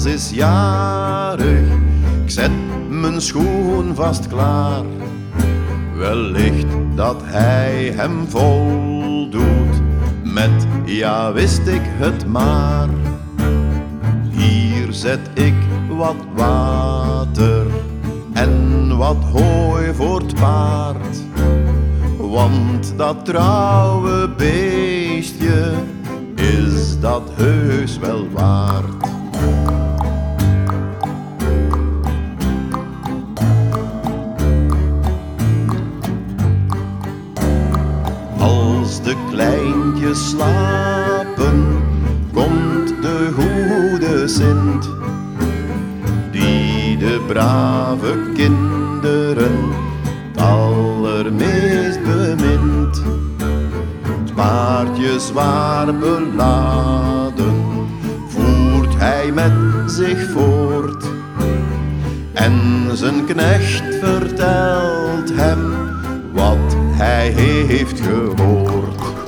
Hans is jarig, ik zet mijn schoen vast klaar. Wellicht dat hij hem voldoet met ja wist ik het maar. Hier zet ik wat water en wat hooi voor het paard, want dat trouwe beestje is dat heus wel waard. Als de kleintjes slapen, komt de goede Sint, die de brave kinderen het allermeest bemint. Het paardje zwaar beladen voert hij met zich voort, en zijn knecht vertelt hem wat hij heeft gehoord.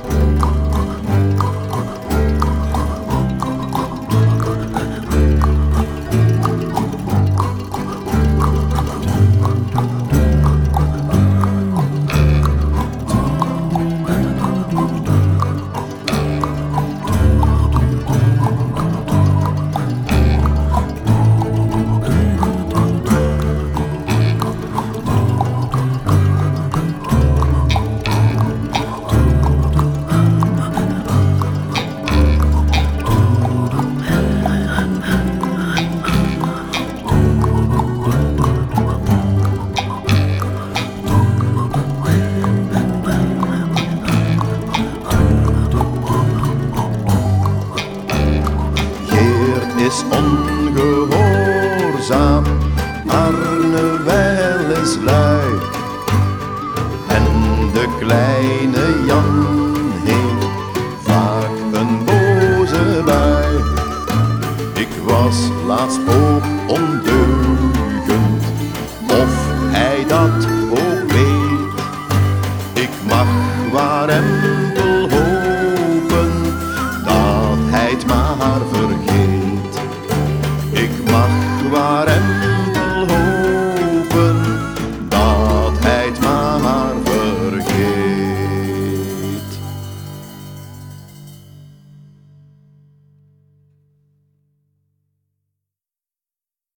Is ongehoorzaam, Arne wel is lui, en de kleine